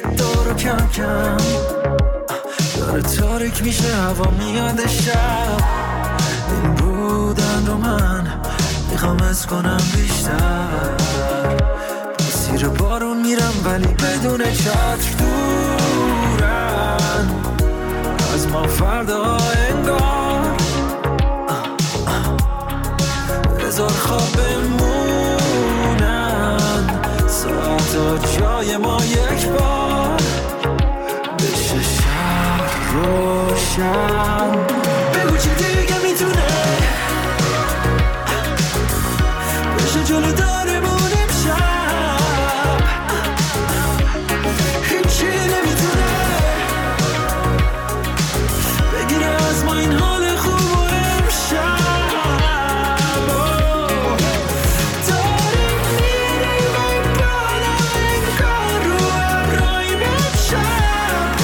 دور کم کم داره تاریک میشه، هوا میاد شب. این بودن رو من میخوام از کنم بیشتر. مسیر بارون میرم ولی بدون چتر، دورن از ما فردا انگار. بذار خواب بمونن ساعتا جای ما یک بار، بشه شهر روشن. بگو چی دیگه میتونه بشه جلو دارمون امشب. هیچی نمیتونه بگیره از ما این حال خوب و امشب. داریم میریم بالا انگار رو ابراهیم امشب.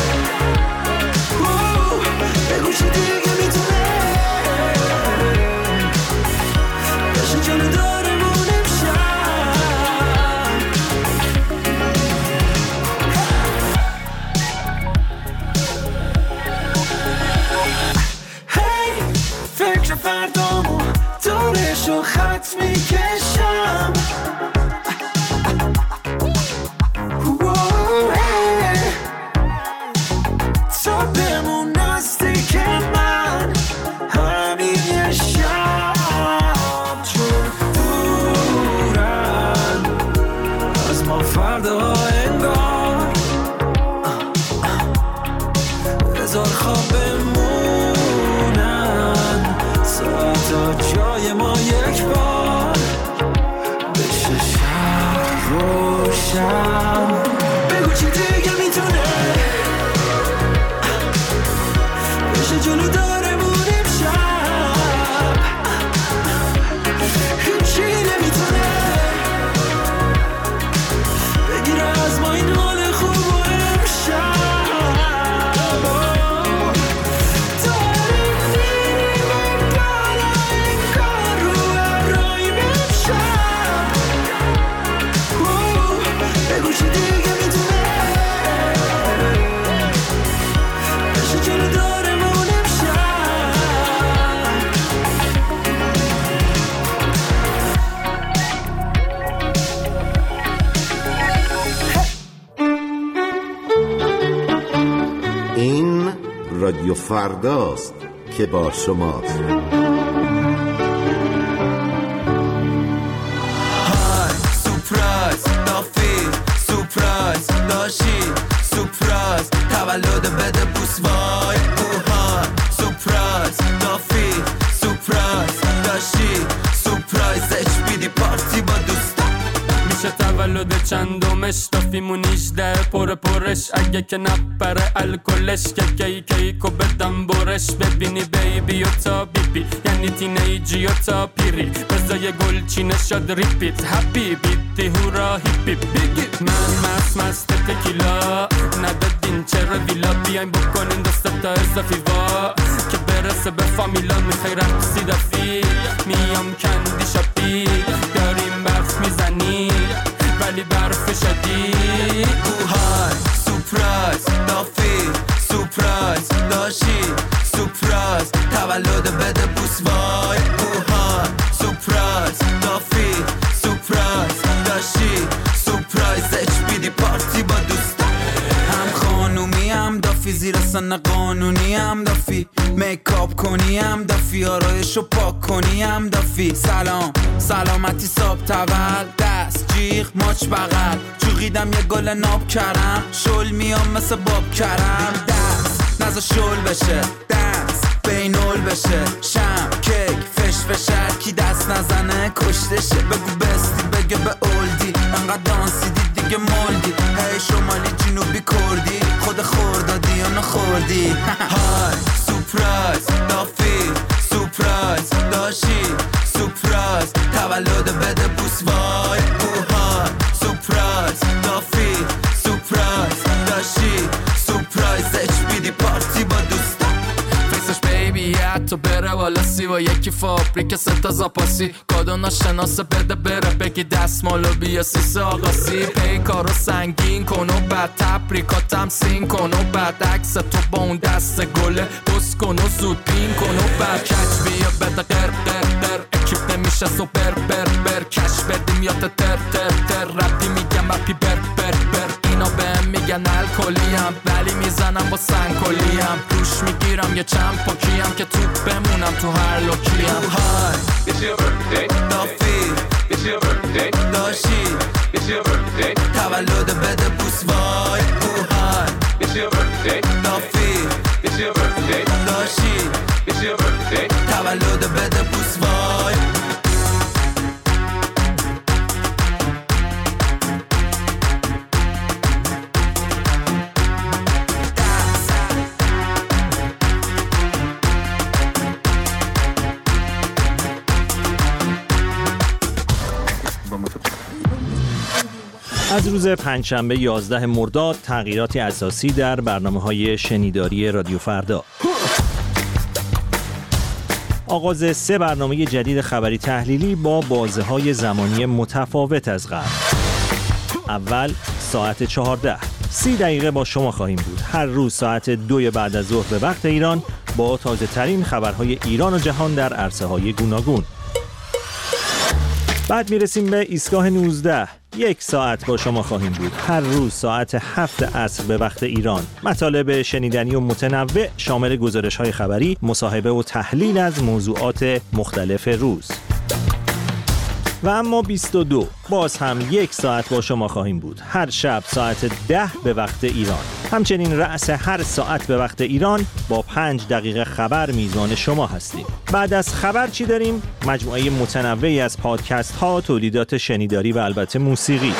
بگو چی دیگه میتونه بشه جلو دارمون امشب. هی فکر فردامو دورشو خط میکشم. تا بمون نزدیک من همین یه شب، چون دورن از ما فردا انگار. بذار خواب بمونن ساعتا جای ما یک بار، بشه شهر روشن. بگو چی دیگه میتونه بشه جلو دارمون امشب. هیچی نمیتونه بگیره از ما این حال خوب و امشب. داریم میریم بالا انگار رو ابراهیم امشب. بگو چی دیگه میتونه بشه جلو دارمون امشب. این رادیو فرداست که با شماست. های سورپرایز دافی، سورپرایز داشی، سورپرایز تولد بده بوس وای. اوهای سورپرایز دافی، سورپرایز داشی، سورپرایز اچ بی دی پارتی با دوستا. میشه تولد چندمش دافیمون 18 پرش، اگه که نپره الکلش که کیکو بدم برش. ببینی بیبی و تا بیبی یعنی تینیجی و تا پیری، بزای گلچینه شد ریپیت هپی بیتی هورا هیپی بیگی. من مست تکیلا ندادین چرا ویلا، بیاین بکنین دسته تا اضافی وا که برسه به فامیلا. میخوای رقصی دافی میام کندی شاپی، داریم برف میزنی ولی برف شدی. اوهای سورپرایز دافی، سورپرایز داشی، سورپرایز تولد بده بوس وای. اوهای سورپرایز دافی، سورپرایز داشی، سورپرایز اچ بی دی پارتی با دوستا. هم خانومی هم دافی، زیر سن قانونی هم دافی، میکاپ کنی هم دافی، آرایشو پاک کنی هم دافی. سلام سلامتی صاحب تول، دست جیغ ماچ بغل، چوقیدم یه گل ناب کرم، شل میام مثل باب کرم. دست نزا شل بشه، دست بینول بشه، شم کیک فش فشر کی دست نزنه کشتشه. بگو بستی بگه به اولدی، انقدر دانسیدی دیگه مالدی. هی شمالی جنوبی کردی، خود خوردادی یا نخوردی. های سورپرایز دافی، سورپرایز داشی، سورپرایز تولد بده بوس وای. اوها سورپرایز دافی، سورپرایز داشی، سورپرایز اچ بی دی پارتی با دوستا. فیسش بیبی حتی بره و والاسی و یکی فابریک ستا زاپاسی کادو ناشناسه بده بره بگی دستمالو بیا سیسه آقاسی پیکارو سنگین کن و بعد تبریکاتم سین کن و بعد عکس تو با اون دست گله بس کن و زود پین کن و بعد کچ بیا بده قر قر قر اکیپ نمیشه سوپر بر بر کش بدیم یا تر تر تر رپی میگم رپی بر بر بر اینا بهم میگن الکلیم ولی میزنم با سنگکلیم روش میگیرم یه چند پاکیم که توپ بمونم تو هر لوکیم های It's your birthday. نافی It's your birthday. داشی It's your birthday. تولد بده بوس وای های It's your birthday. نافی It's your birthday. داشی It's your birthday. تولد بده بوس وای از روز پنجشنبه 11 مرداد تغییراتی اساسی در برنامه‌های شنیداری رادیو فردا. آغاز 3 برنامه جدید خبری تحلیلی با بازه‌های زمانی متفاوت از قبل. اول ساعت 14 30 دقیقه با شما خواهیم بود. هر روز ساعت 2 بعد از ظهر به وقت ایران با تازه ترین خبرهای ایران و جهان در عرصه‌های گوناگون. بعد میرسیم به ایستگاه 19 1 ساعت با شما خواهیم بود. هر روز ساعت 7 عصر به وقت ایران. مطالب شنیدنی و متنوع شامل گزارش‌های خبری، مصاحبه و تحلیل از موضوعات مختلف روز. و اما 22 باز هم 1 ساعت با شما خواهیم بود. هر شب ساعت 10 به وقت ایران. همچنین رأس هر ساعت به وقت ایران با 5 دقیقه خبر میزبان شما هستیم. بعد از خبر چی داریم؟ مجموعه متنوعی از پادکست ها، تولیدات شنیداری و البته موسیقی.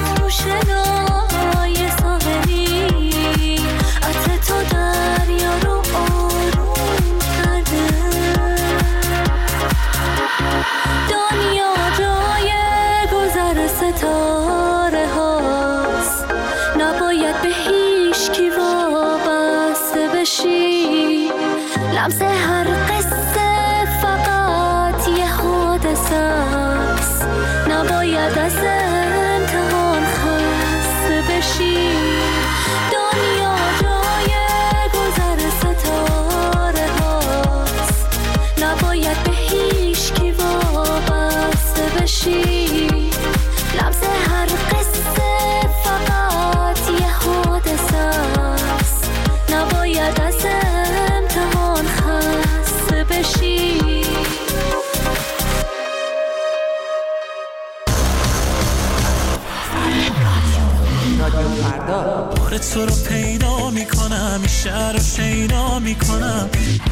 یارو ستاره هاست، نباید به هیچ کی وابسته بشی. لمس هر قصه فقط یه حادثه است، نباید از امتحان خسته بشی. دنیا جای گذر ستاره هاست، نباید به هیچ کی وابسته بشی. لمس هر قصه فقط یه حادثه است، نباید از امتحان خسته بشی. بار تو رو پیدا میکنم، این شهر رو شیدا میکنم.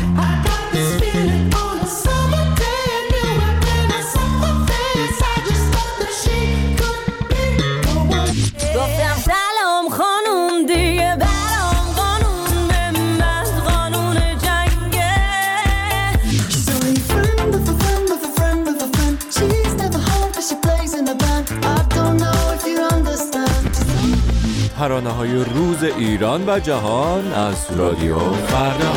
گفتم سلام خانوم دیگه برام قانون به من قانون جنگه. She's only friend of a friend of a friend of a friend. She's never home but she plays in a band. I don't know if you understand. ترانه‌های روز ایران و جهان از رادیو فردا.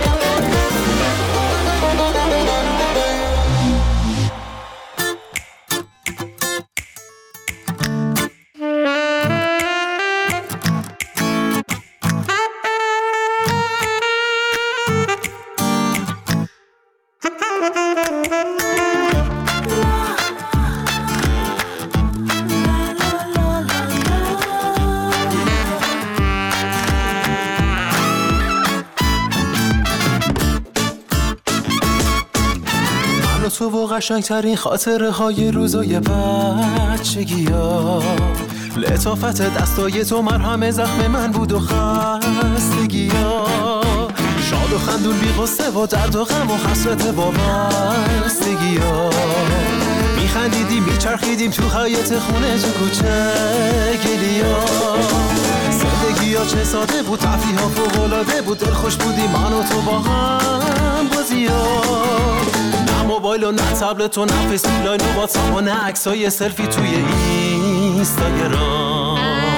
تو و قشنگترین خاطره های روزای بچگی ها. لطافت دستای تو مرهم زخم من بود و خستگی ها. شاد و خندون بی غصه و درد و غم و حسرت وابستگی ها. میخندیدیم میچرخیدیم تو حیاط خونه تو کوچه گلیا. زندگی ها چه ساده بود، تفریح ها فوق‌العاده بود، دلخوش بودیم من و تو با هم بازی ها. نه موبایل و نه تبلت و نه فیسبوک لاین و واتساپ و نه عکسای سلفی توی اینستاگرام.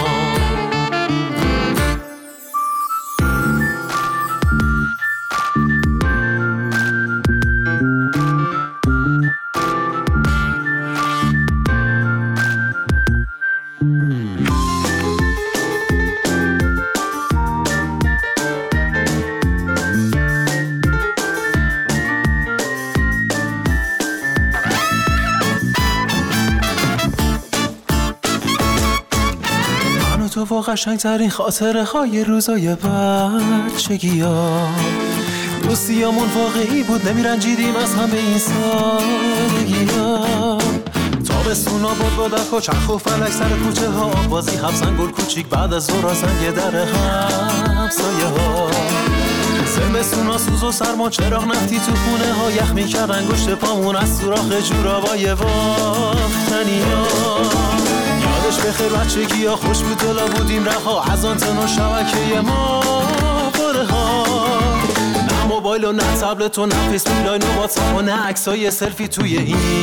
تو و قشنگترین خاطره های روزای بچگی ها. دوستیامون واقعی بود، نمیرنجیدیم از همه این سادگی ها. تابستونا بود با دخ و چرخ و فلک سر کوچه ها. بازی حبسن گل کوچیک بعد از ظهر زنگ در همسایه ها. زمستونا سوز و سرما چراغ نفتی تو خونه ها. یخ میکرد انگشت پامون از سوراخ جورابای باختنی ها. یادش بخیر بچگی ها، خوش بود دلا بودیم رها از آنتن و شبکه ما باره ها. نه موبایل و نه تبلت و نه فیسبوک لاین و واتساپ و نه عکسای سلفی توی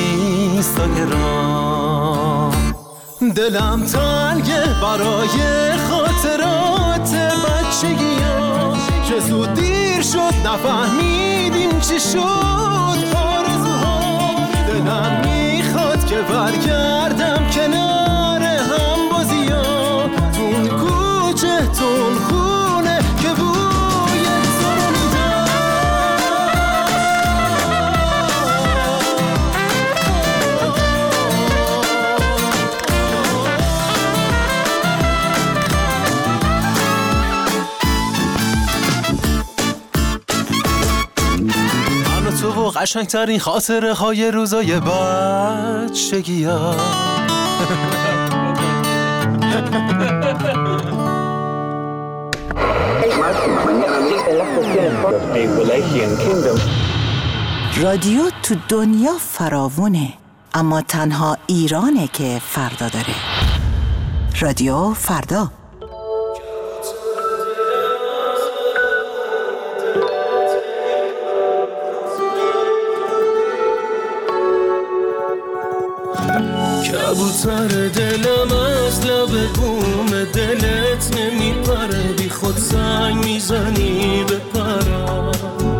اینستاگرام. دلم تنگه برای خاطرات بچگی ها که زود دیر شد نفهمیدیم چی شد آرزوها. دلم میخواد که برگردم کنار هم بازی ها، تون کوچه تون خونه که بوی تو رو میدم. من و تو و قشنگترین خاطره های روزای بچگی ها. رادیو تو دنیا فراوونه، اما تنها ایرانه که فردا داره. رادیو فردا. کبوتر دلم از لب بوم دلت نمیپره، بی خود زنگ میزنی به پرم.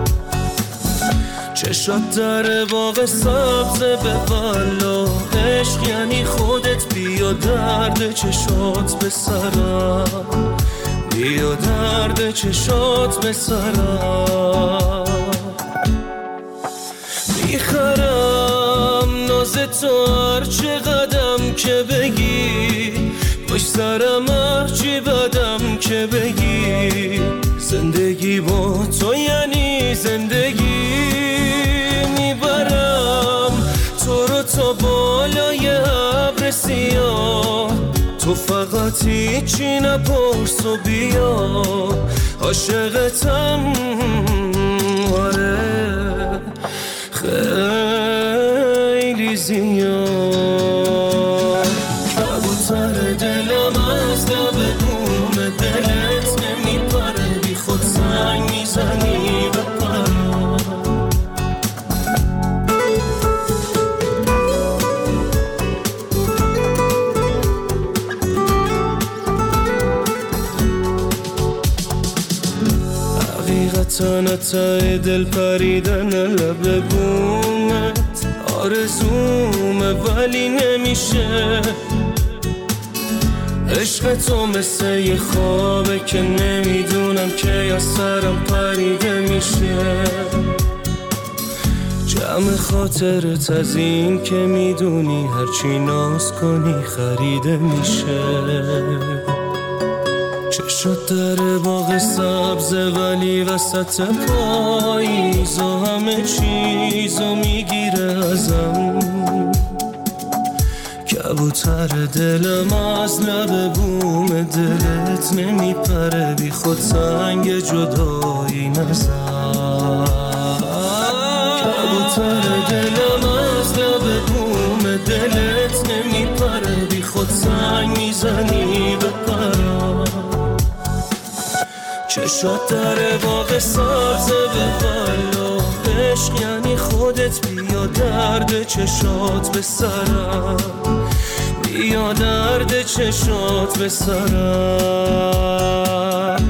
چشات در باغ سبز به والا، عشق یعنی خودت، بیا درد چشات به سرم، بیا درد چشات به سرم. میخرم ناز تو هر چه قدم که بگی، پشت سرم هرچی بدم که بگی. زندگی با تو یعنی زندگی، میبرم تو رو تا بالای ابر سیاه. تو فقط هیچی نپرس و بیا، عاشقتم آره خیلی زیاد. کبوتر دلم از لب بوم دلت نمیپره، بی خود زنگ میزنی به پرم. حقیقتا ته دل پریدن لب بومت آرزومه ولی نمیشه. عشق تو مثل یه خوابه که نمیدونم که یا سرم پریده میشه. جمع خاطرت از این که میدونی هرچی ناز کنی خریده میشه. چشات در باغ سبزه ولی وسط پاییز و همه چیزو میگیره ازم. کبوتر دلم از لب بوم دلت نمیپره، بی خود سنگ جدایی نزن. کبوتر دلم از لب بوم دلت نمیپره، بی خود سنگ میزنی به پرم. چشات در باغ سبز به والا، عشق یعنی خودت، بیا درد چشات به سرم، بیا درد چشات به سرم.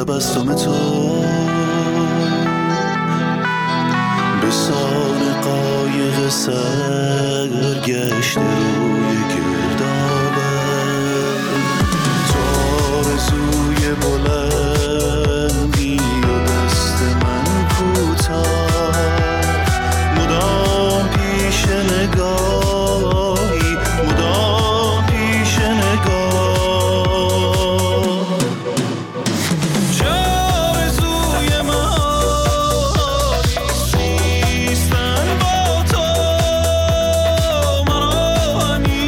تبسم تو به سان قایق سرگشته روی گردابه تو آرزوی بلندی و دست من کوتاه مدام پیش نگاهی مدام پیش نگاه چه آرزوی من نیستن با تو مرا همی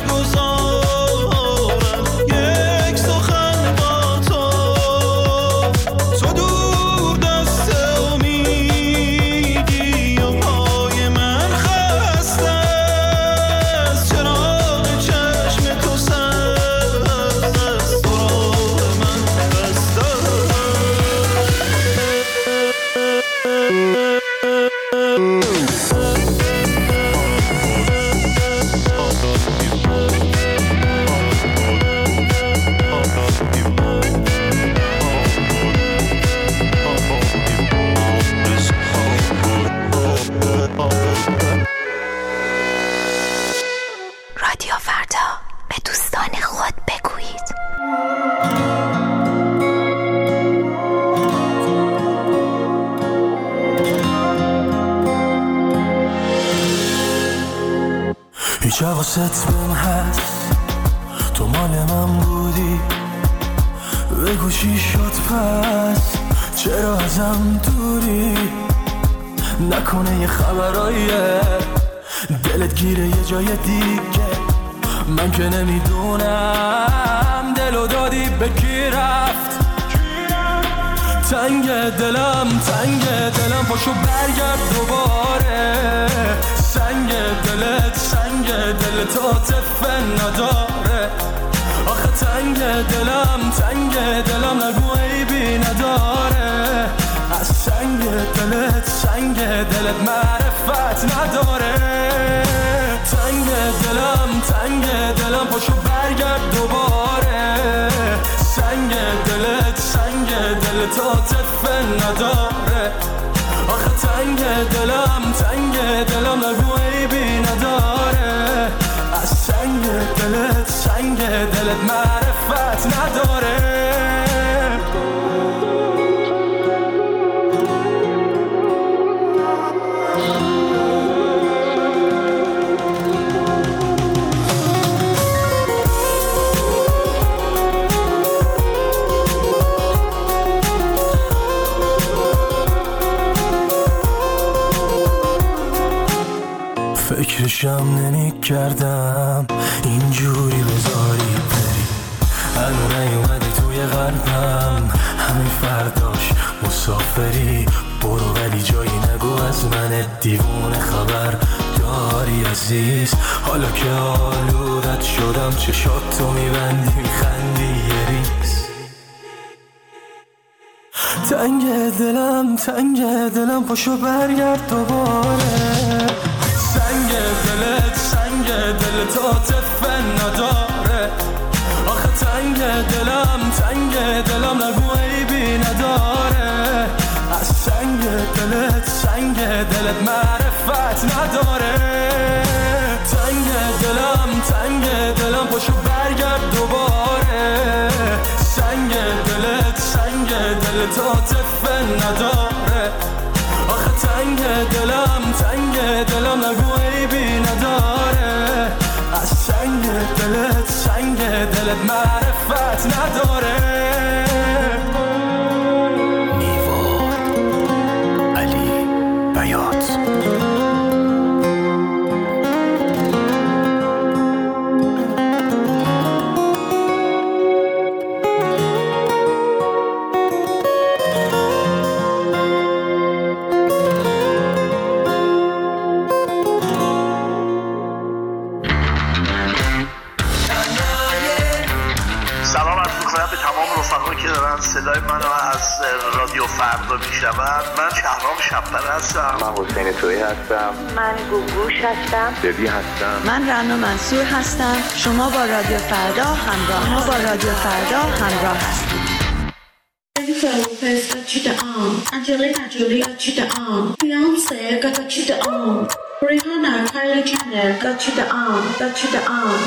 بگذارن یک سخن با تو تو دور دست امیدی و پای من خسته است چراغ چشم تو سبز است تو راه من بسته رادیو فردا به دوستان خود بگویید. هیچ حواست بهم هست تو مال من بودی بگو چی شد پس چرا ازم دوری نکنه یه خبراییه دلت گیره یه جای دیگه من که نمیدونم دلو دادی به کی رفت تنگ دلم پاشو برگرد دوباره سنگ دلت عاطفه نداره آخه تنگ دلم نگو عیبی نداره از سنگ دلت معرفت نداره تنگ دلم پاشو برگرد دوباره سنگ دلت عاطفه نداره آخه تنگ دلم نگو عیبی نداره از سنگ دلت معرفت نداره فکرشم نمی کردم اینجوری بذاری بری هنو نیومدی توی قلبم همین فرداش مسافری برو ولی جایی نگو از من دیوونه خبر داری عزیز حالا که آلودت شدم چشات تو میبندی میخندی یه ریز تنگ دلم پاشو برگرد دوباره سنگ دلت عاطفه نداره آخه تنگ دلم نگو عیبی نداره از سنگ دلت معرفت نداره تنگ دلم پاشو برگرد دوباره سنگ دلت عاطفه نداره آخه تنگ دلم نگو عیبی نداره از سنگ دلت معرفت نداره نیواد علی بیات به تمام رفقایی که دارن صدای منو از رادیو فردا میشنون. من شهرام شب‌پر هستم. من حسین تویی هستم. من گوگوش هستم. دبی هستم. من رنا منصور هستم. شما با رادیو فردا همراه هستید. Jennifer Lopez got you the Angelina Jolie got you the Beyonce got you the Rihanna, Kylie Jenner got you the got you the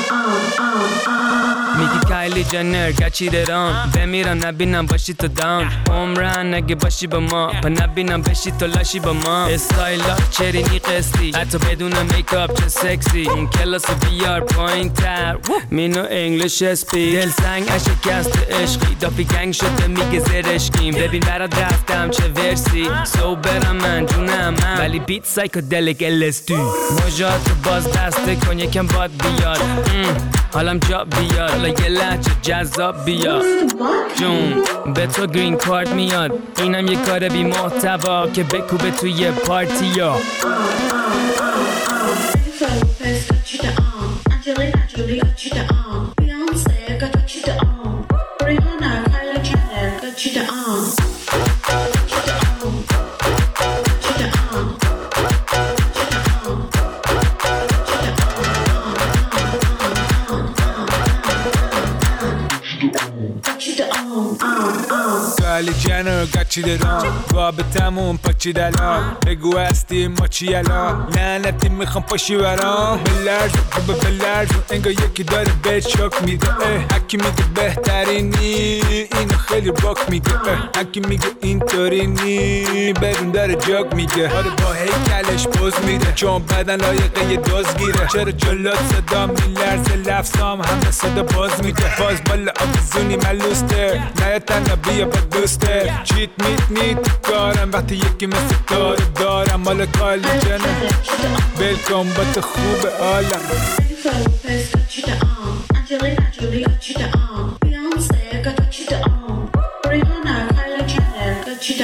میگی کایلی جنر گچیدرام بمیرم نبینم باشی تو دام عمرن اگه باشی با ما پا نبینم بشی تو لاشی با ما استایلات چرینی قسطی حتی بدون میکاپ چه سکسی اون کلاس بیار پایین تر مینو انگلیش اسپی دل سنگ شکست عشقی دافی گنگ شده میگه زرشکیم ببین برات رفتم چه ورسی سوبرم من جونم من ولی بیت سایکودلیک LSD مجات باز دسته کن یکم باد بیاد حالم جا بیاد حالا یه لحجه جذاب بیاد جون به تو گرین کارت میاد اینم یه کار بی محتوا که بکوبه توی پارتی ها Angelina Jolie got you the Beyonce got you the Rihanna, Kylie Jenner got you the Kylie Jenner گچیدرام رابطمون پاچیدلا بگو هستی ما چی الا لعنتی میخوام پاشی برام بلرز انگار یکی داره بهت شوک میده هکی میگه بهترینی اینو خیلی باک میگه هکی میگه اینطوری نی بدون داره جاک میگه آره با هیکلش پوز میده چون بدن لایقه یه دزگیره چرا جلات صدا میلرزه لفظام همه صدا باز میده باز بالا آبزونی ملوسته نه تنها بیا با دوسته چیت میت نیت کارم وقتی یکی مثل داره دارم مال کالی جنه بلکن با تو خوب عالم Angelina Jolie got you the Beyonce got you the Rihanna, Kylie Jenner got you the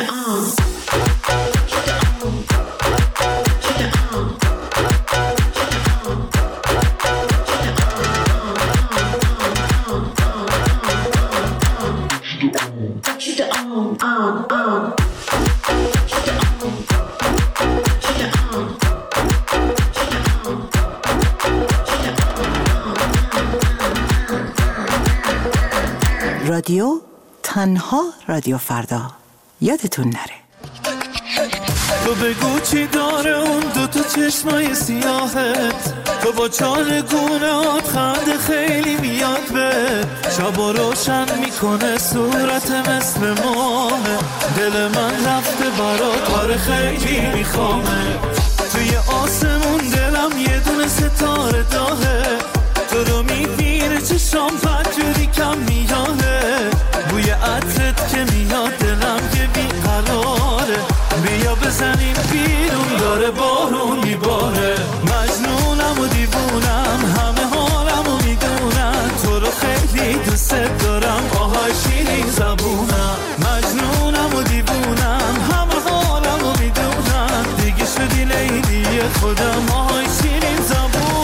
رادیو تنها رادیو فردا یادتون نره تو بگو چی داره اون دوتا چشمای سیاهت تو با چارگونهات خنده خیلی میاد به شبا روشن میکنه صورت مثل ماه دل من رفته برات کار خیلی میخوامه توی آسمون دلم یه دونه ستاره داهه تو رو میبینه چشام بدجوری کم میاده بوی عطرت که میاد دلم یه بیقراره بیا بزنیم بیرون داره بارون میباره مجنونم و دیوونم همه حالم و میدونم تو رو خیلی دوست دارم آهای شیرین زبونم مجنونم و دیوونم همه حالم و میدونم دیگه شدی لیلی خودم آهای شیرین زبونم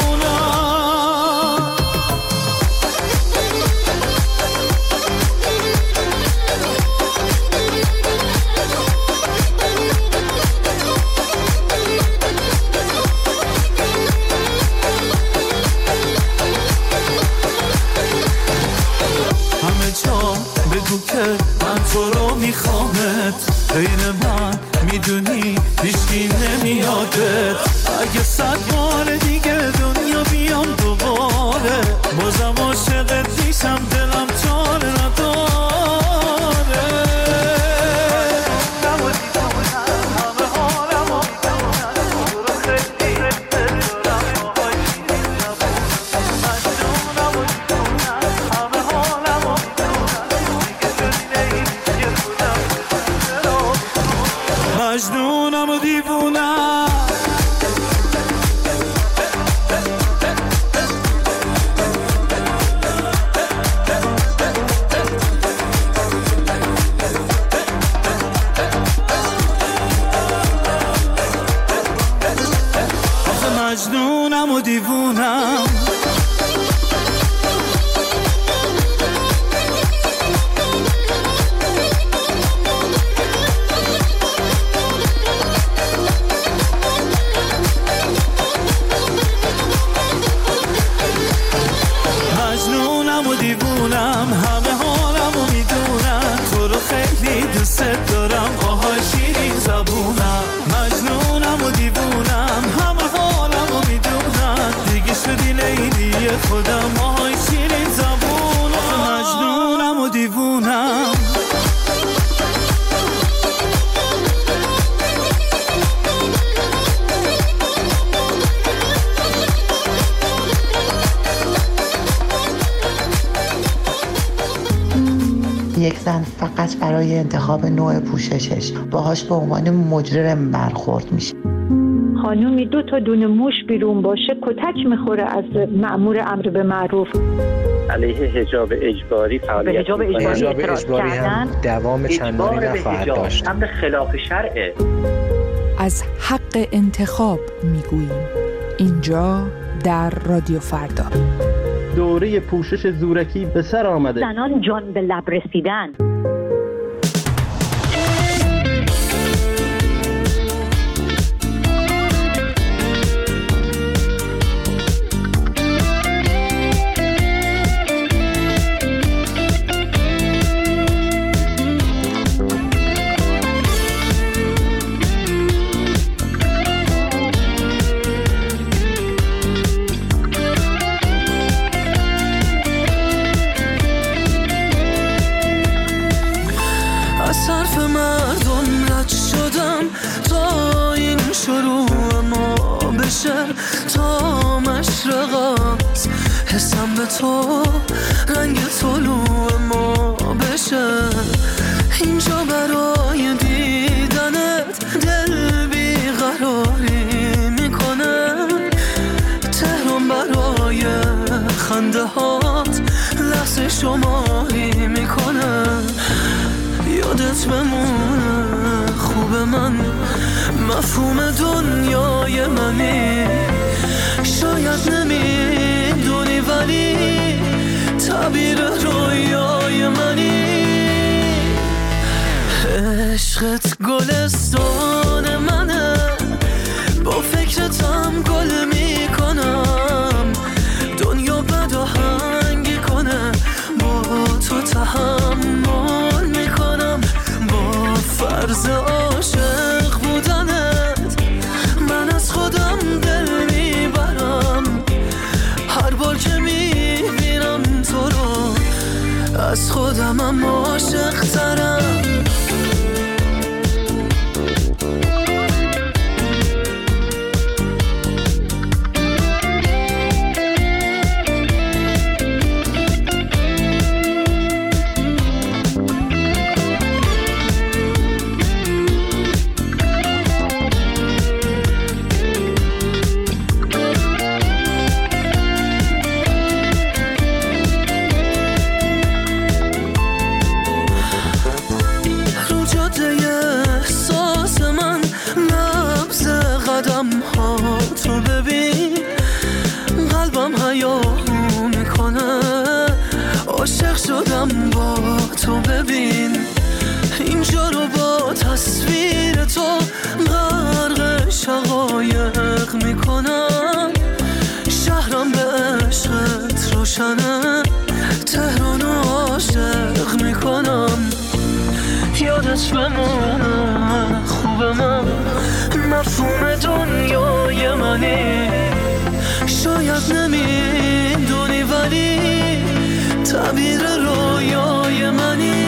بگو که من تو رو میخوامت غیر من میدونی هیچکی نمیادت اگه 100 بار دیگه دنیا بیام دوباره بازم عاشقت میشم دلم چاره نداره مجنونم و دیوونم آخه مجنونم و دیوونم آدم‌های شیرین زبون آخه مجنونم و دیوونم. یک زن فقط برای انتخاب نوع پوششش باهاش به عنوان مجرم برخورد میشه. خانومی 2 تا دونه موش بیرون باشه کتک میخوره از مأمور امر به معروف. علیه حجاب اجباری فعالیت به حجاب اجباری هم دوام چندانی نخواهد داشت. امر خلاف شرعه. از حق انتخاب میگوییم اینجا در رادیو فردا. دوره پوشش زورکی به سر آمده. زنان جان به لب رسیدن. تا مشرقات حسم به تو رنگ طلوع ما بشه. اینجا برای دیدنت دل بیقراری میکنه. تهران برای خنده هات لحظه شماری میکنه. یادت بمونه خوب من مفهوم دنیای منی. شاید نمیدونی ولی تعبیر رویای منی. عشقت گلستان منه با فکرتم گل میکنم. دنیا بد آهنگی کنه با تو تحمل میکنم. با فرض عاشق بودنت من از خودم دل میبرم. هر بار که میبینم تو رو از خودمم عاشق ترم. تو ببین قلبم حیاهو میکنه. عاشق شدم با تو ببین. اینجا رو با تصویر تو غرق شقایق میکنم. شهرم به عشقت روشنه. تهران عاشق میکنم. یادت بمونه خوب من مفهوم دنیای منی. شاید نمیدونی ولی تعبیر رویای منی.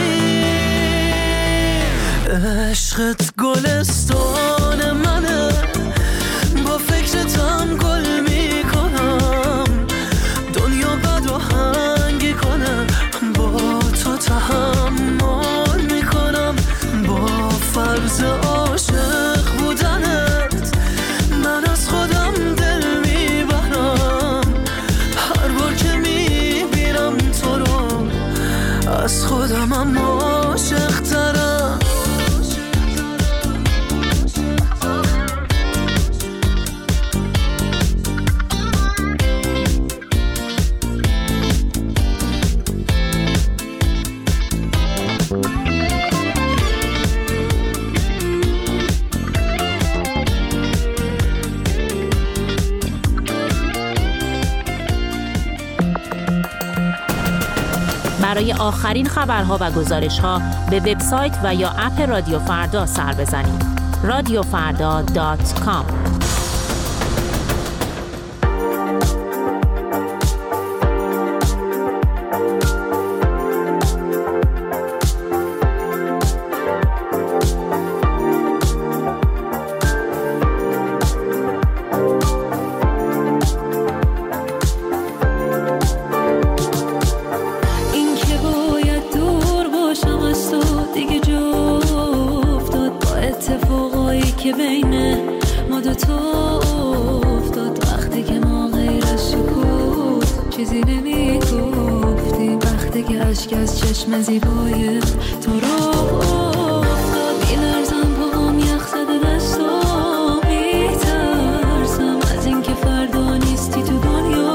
عشقت گلستان منه با فکرتم گل میکنم. دنیا بد آهنگی کنه با تو تحمل میکنم. با فرض عاشق بودنت من از خودم دل میبرم. هر بار که میبینم تو رو از خودمم عاشق ترم. برای آخرین خبرها و گزارش‌ها به وبسایت و یا اپ رادیو فردا سر بزنید. radiofarda.com که بین ما دوتا افتاد، وقتی که ما غیر از سکوت چیزی نمی گفتیم، وقتی که اشک از چشم زیبای تو رو افتاد. میلرزم پاهم یخ زده دستم، میترسم از این که فردا نیستی تو دنیا،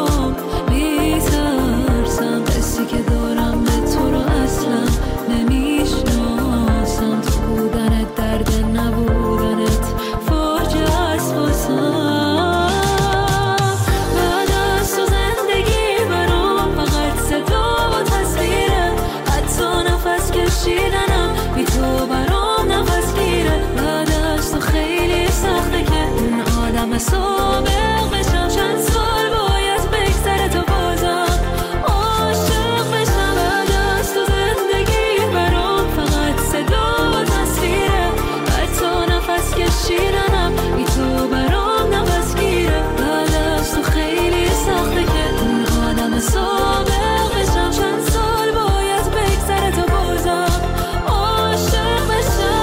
میترسم حسی که دارم به تو رو اصلا نمیشناسم، تو بودنت درد نبودنت فاجعه است واسم. بعد از تو زندگی برام فقط صدا و تصویره، حتی نفس کشیدنم بی تو برام نفس گیره. بعد از تو خیلی سخته که اون آدم سابق بشم، چند سال باید بگذره تا بازم عاشق بشم. بعد از تو زندگی برام فقط صدا و تصویره، حتی نفس کشیدنم بی تو برام نفس گیره. بعد از تو خیلی سخته که اون آدم سابق بشم، چند سال باید بگذره تا بازم عاشق بشم.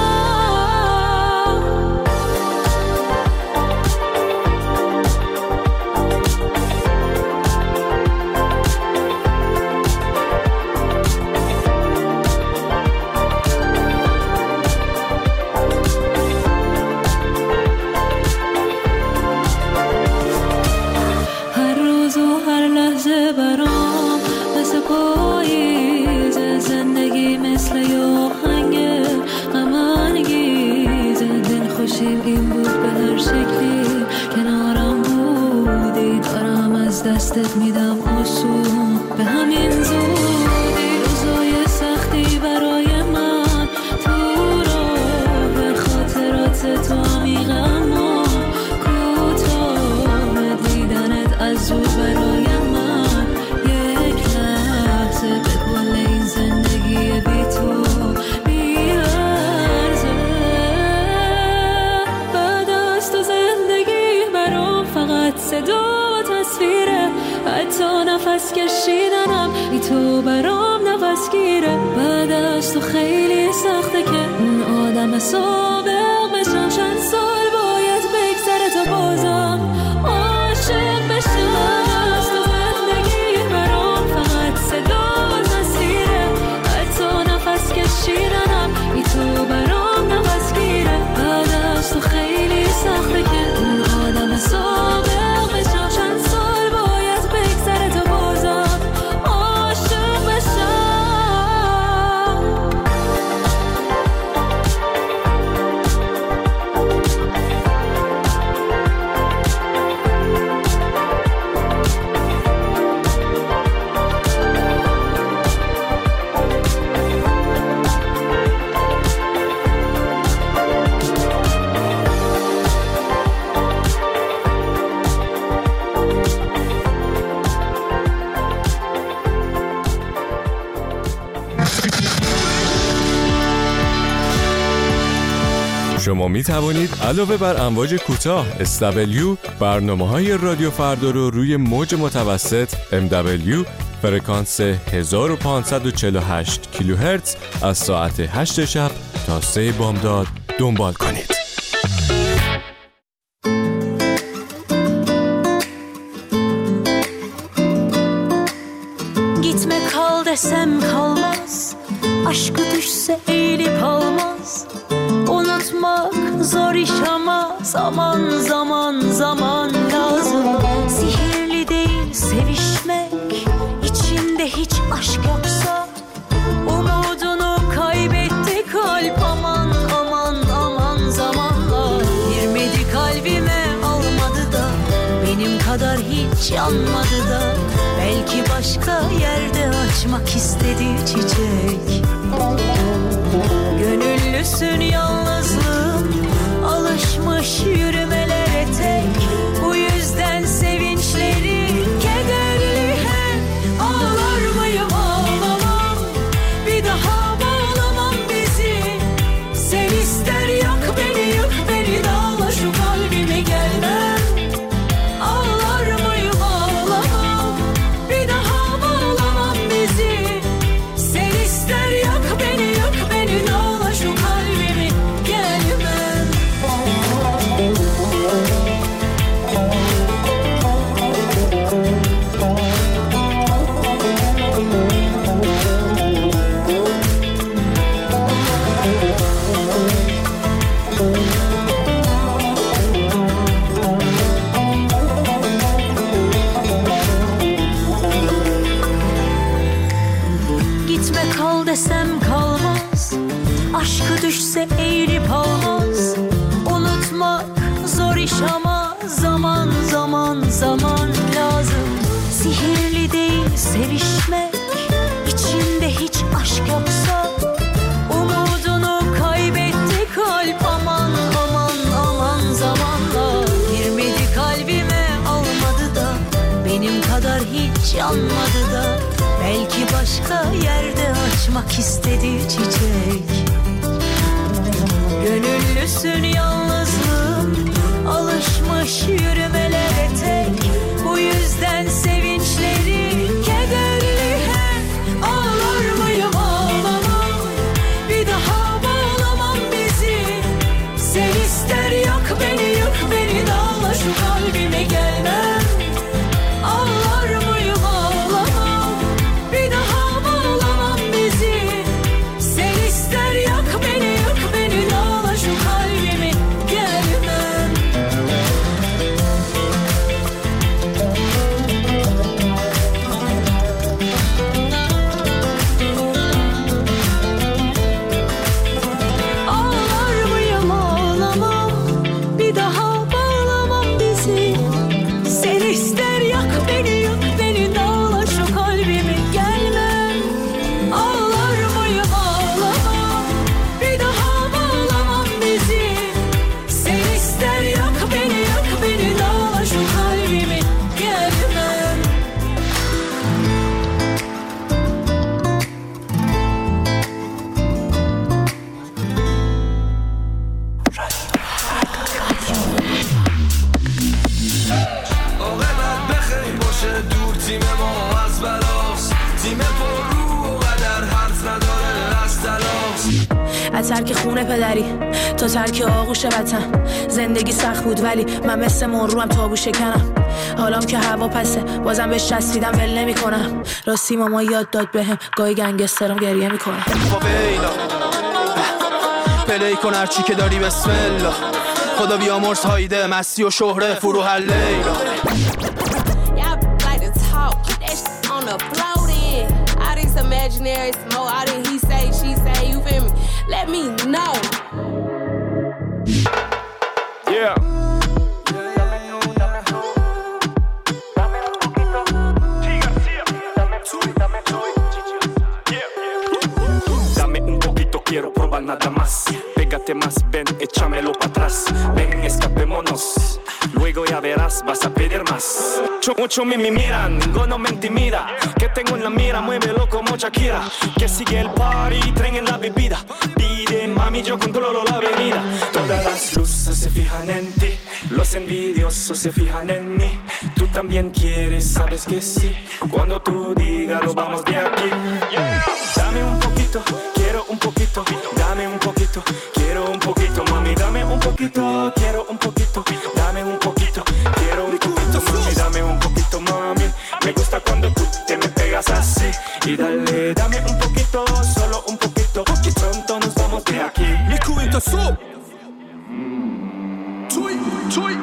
هر روز و هر لحظه برام مثل پاییزه، زندگی مثل یه آهنگ غم انگیزه. دلخوشیم این بود به هر شکلی کنارم بودی، دارم از دستت میدم آسون به همین زودی. روزای سختی برای من تو راه خاطرات تو عمیق اما کوتاه، دیدنت از دور برای من یک لحظه به کل این زندگی بی تو میارزه. بعد از تو زندگی برام فقط صدا و تصویره، حتی نفس کشیدنم بی تو برام نفس گیره. بعد از تو خیلی سخته که اون آدم سابق بشم، چند سال باید بگذره تا بازم عاشق بشم. از تو زندگی برام فقط صدا و تصویره، حتی نفس کشیدنم بی تو برام نفس گیره. بعد از تو خیلی سخته که اون آدم سابق بشم، چند سال باید بگذره تا بازم عاشق بشم. شما می توانید علاوه بر امواج کوتاه SW برنامه‌های رادیو فردا رو روی موج متوسط MW فرکانس 1548 کیلوهرتز از ساعت 8 شب تا 3 بامداد دنبال کنید. Gitme kal desem kalmaz, aşkı düşse eğilip almaz. Unutmak zor iş ama zaman zaman zaman lazım. Sihirli değil sevişmek, içinde hiç aşk yoksa. Umudunu kaybetti kalp, aman aman aman zamanla. Girmedi kalbime almadı da, benim kadar hiç yanmadı da. Belki başka yerde açmak istedi çiçek. Gönüllüsün yalnızlığım, alışmış yürümelere tek. Bu yüzden sevinçleri kederli hep. Ağlar mıyım ağlamam, bir daha bağlamam bizi. Sen ister yak beni yık beni, dağla şu kalbimi gelmem. Ağlar mıyım ağlamam, bir daha bağlamam bizi. Sen ister yak beni yık beni, dağla şu kalbimi gelmem. Gitme kal desem kalmaz, aşkı düşse eğilip almaz. Unutmak zor iş ama zaman zaman zaman lazım. Sihirli değil sevişmek, içinde hiç aşk yoksa. Umudunu kaybetti kalp, aman aman aman zamanla. Girmedi kalbime almadı da, benim kadar hiç yanmadı da. Belki başka yerde açmak istedi çiçek. Gönüllüsün yalnızlığım, alışmış yürümelere tek. Bu yüzden sevinçleri kederli hep. Ağlar mıyım ağlamam, bir daha bağlamam bizi. Sen ister yak beni yık beni, dağla şu kalbime gelmem. Ağlar mıyım ağlamam, bir daha bağlamam bizi. Sen ister yak beni yık beni, dağla şu kalbimi gelmem. Ağlar mıyım ağlamam, bir daha bağlamam bizi. Sen ister yak beni yık beni, dağla şu kalbimi gelmem. Ağlar mıyım ağlamam, bir daha bağlamam bizi. Sen ister yak beni yık beni, dağla şu kalbimi gelmem. عاقبت بخیر باشه دور تیم ما از بلاست. تیم پر رو و قدر حرف نداره از تلاش. از ترک خونه پدری تا ترک آغوش وطن، زندگی سخت بود ولی من مثل مروم تابو شکنم. حالام که هوا پسه بازم بهش چسبیدم ول نمی کنم. راستی ماما یاد داد بهم گاهی گنگسترم گریه میکنم. فاویلا پلی کن هرچی که داری بسم الله. خدا بیامرز هایده مستی و شهره فروح لیلا. Y'all like to talk, keep that shit on the floor then. All these imaginary smoke, all this he say, she say, you feel me? Let me know. Yeah. Dame un poquito, quiero probar nada más. Pégate más, ven, échamelo para atrás. Ven, escapémonos. Luego ya verás, vas a pedir más. Mucho me miran, ninguno me intimida. Que tengo en la mira, muévelo como Shakira. Que sigue el party, tren en la bebida. Pide, mami, yo controlo la avenida. Todas las luces se fijan en ti. Los envidiosos se fijan en mí. Tú también quieres, sabes que sí. Cuando tú digas, lo vamos de aquí. Dame un poquito, quiero un poquito. Dame un poquito, quiero un poquito. Mami, dame un poquito, quiero un poquito. Dame un poquito, quiero un poquito. Mami, dame un poquito, mami. Me gusta cuando tú te me pegas así. Y dale, dame un poquito, solo un poquito. Y pronto nos vamos de aquí. میکوین صبح توی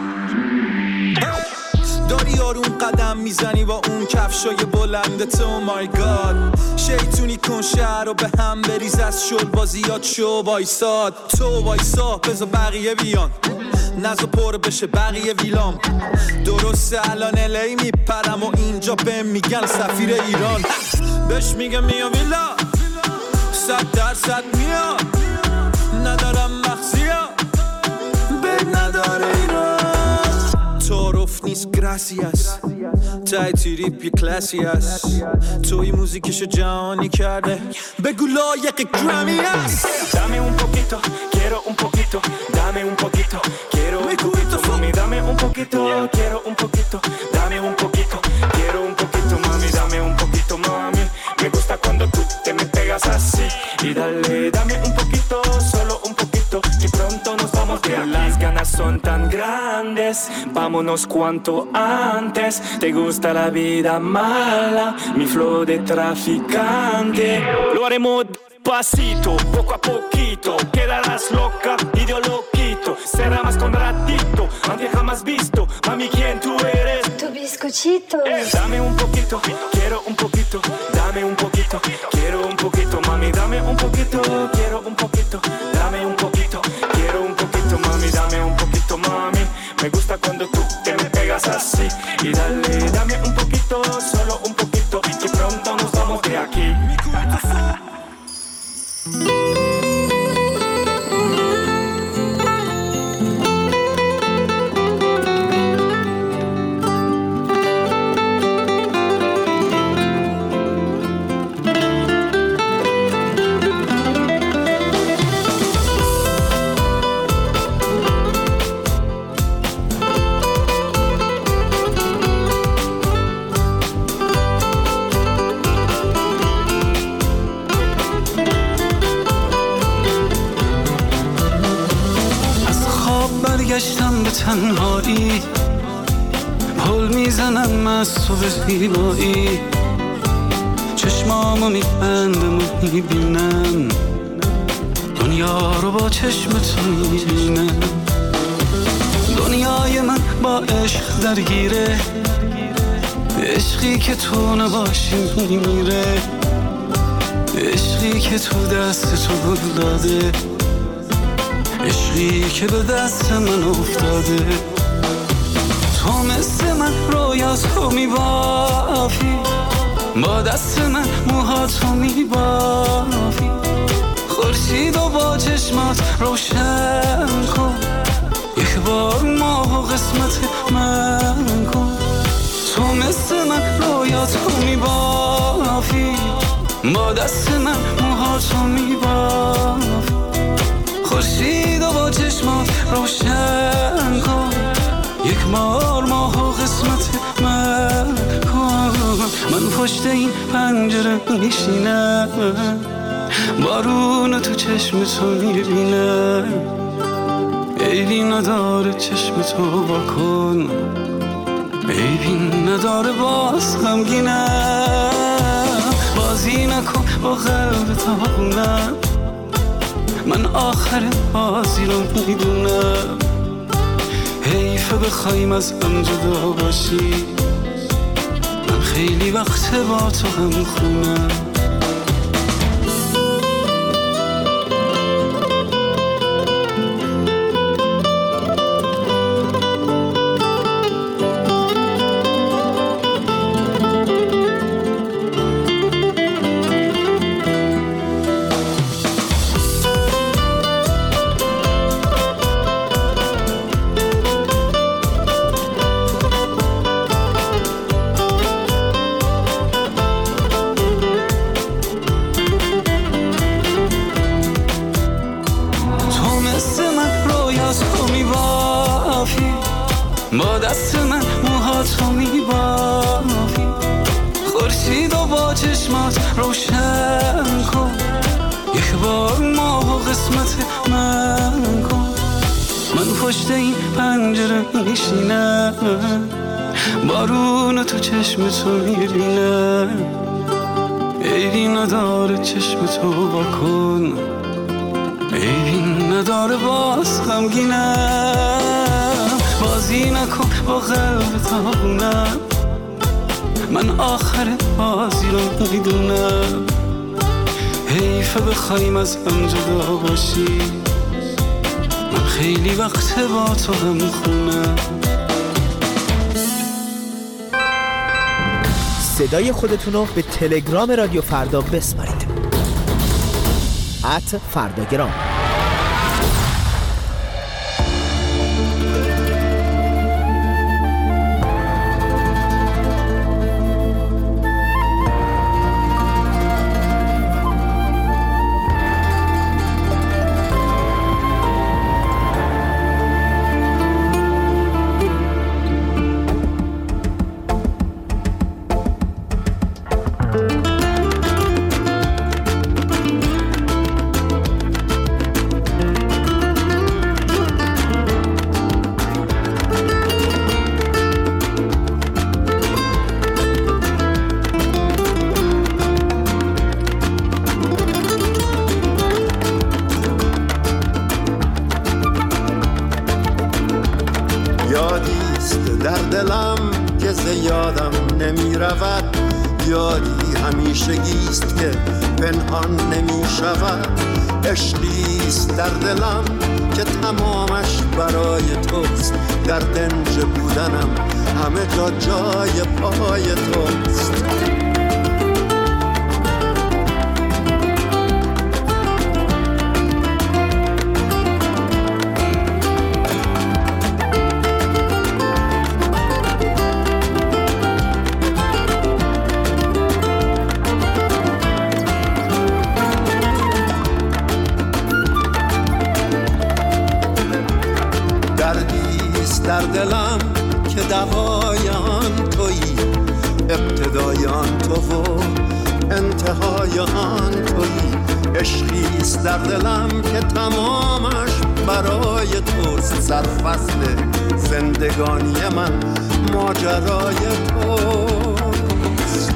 داری آروم قدم میزنی با اون کفشای بلندت. او مای گاد شیطونی کن شهر رو به هم بریز، از شل بازیات شو وایساد. تو وایسا بذار بقیه بیان، نزا پر بشه بقیه ویلام. درسته الان الی میپرم و اینجا بهم میگن سفیر ایران. بهش میگه میا ویلا 100% میا، ندارم مخزیا بد نداره ایران. تعارف نیست گراسیاس، تای تریپ یه کلاسی هست. توی موزیکشو جهانی کرده، بگو لایق گرامی هست. Dame un poquito, quiero un poquito. Dame un poquito, quiero un poquito. Mami, dame un poquito, quiero un poquito. Dame un poquito, quiero un poquito. Mami, dame un poquito, mami. Me gusta cuando tú te me pegas así. Y dale, dame un poquito, solo un poquito. Y pronto nos vamos de aquí. Las ganas son tan grandes. Vámonos cuanto antes. Te gusta la vida mala, mi flow de traficante. Lo haremos pasito, poco a poquito. Quedarás loca y yo lo quito. Será más con ratito, aunque jamás visto. Mami, ¿quién tú eres? Tu bizcochito. Dame un poquito, quiero un poquito. Dame un poquito, quiero un poquito. Mami, dame un poquito, quiero un poquito. Dame un poquito, quiero un poquito. Mami, dame un poquito, mami. Me gusta cuando tú te me pegas así. Y dale, dame un poquito, solo un poquito. Y pronto nos vamos de aquí. برگشتم به تنهایی، پل میزنم از تو به زیبایی، چشمامو میبندم و میبینم دنیا رو با چشم تو میبینم. دنیای من با عشق درگیره، عشقی که تو نباشی میمیره، عشقی که تو دست تو گل داده، عشقی که به دست من افتاده. تو مثل من رویاتو میبافی، با دست من موهاتو میبافی، خورشید و با چشمات روشن کن، یک بار ماه و قسمت من کن. تو مثل من رویاتو میبافی، با دست من موهاتو میبافی، خورشید و با چشمات روشن کن، یک بار ماه و قسمت من کن. من پشت این پنجره میشینم، بارون تو چشم تو میبینم، عیبی نداره چشم تو واکن، عیبی نداره باز غمگینم. بازی نکن با قلب تاقونم، من آخر بازی رو میدونم. حیفه بخوایم از هم جدا باشی، من خیلی وقت با تو هم خونم. با دست من موهاتو میبافی، خورشید و با چشمات روشن کن، یک بار ماه و قسمت من کن. من پشت این پنجره میشینم، بارون تو چشم تو میبینم، عیبی نداره چشم تو واکن، عیبی نداره باز غمگینم. بازی نکن با قلب تاقونم، من آخر بازی رو میدونم. حیفه بخوایم از هم جدا باشی، من خیلی وقت با تو هم خونم. صدای خودتونو به تلگرام رادیو فردا بسپارید. @فرداگرام. دلم که زیادم نمی رود، یادی همیشگیست که پنهان نمی شود. عشقیست در دلم که تمامش برای توست، در دنج بودنم همه جا جای پای توست. در دلم که دوای آن تویی، ابتدای آن تو و انتهای آن تویی. عشقیست در دلم که تمامش برای توست، سرفصل زندگانی من ماجرای توست.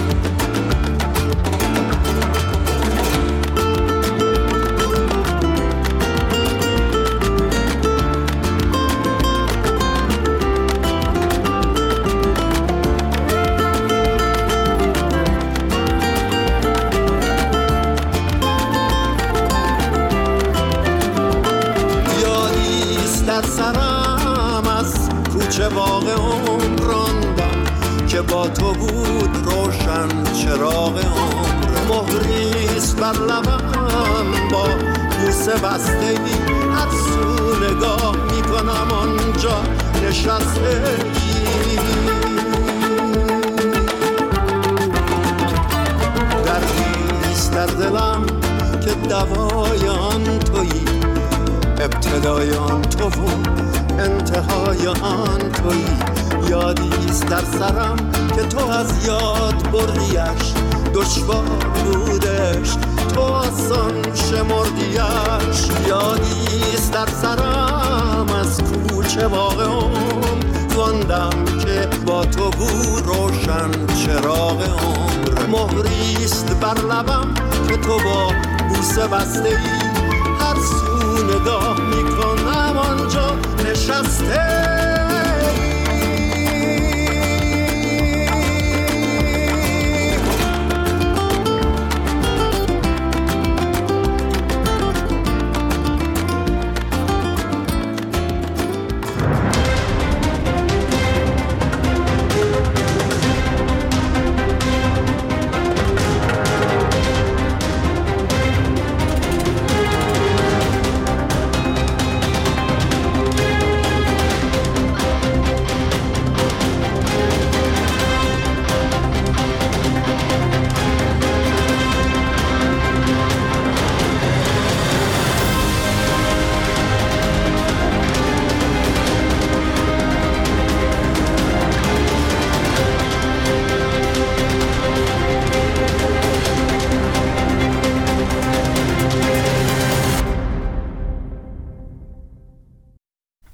چه باغ عمر راندم که با تو بود روشن چراغ عمر. مهریست بر لبم با بوسه بستگی، هر سو نگاه میکنم آنجا نشستگی. دردیست در دلم که دوای آن تویی، ابتدای آن تو و انتهای آن تویی. یادیست در سرم که تو از یاد بردیش، دشوار بودش تو آسان شمردیش. یادیست در سرم از کوچه باغ عمر خواندم که با تو بود روشن چراغ عمر. مهریست بر لبم که تو با بوسه بسته ای، هر سو نگاه میکنم آنجا نشسته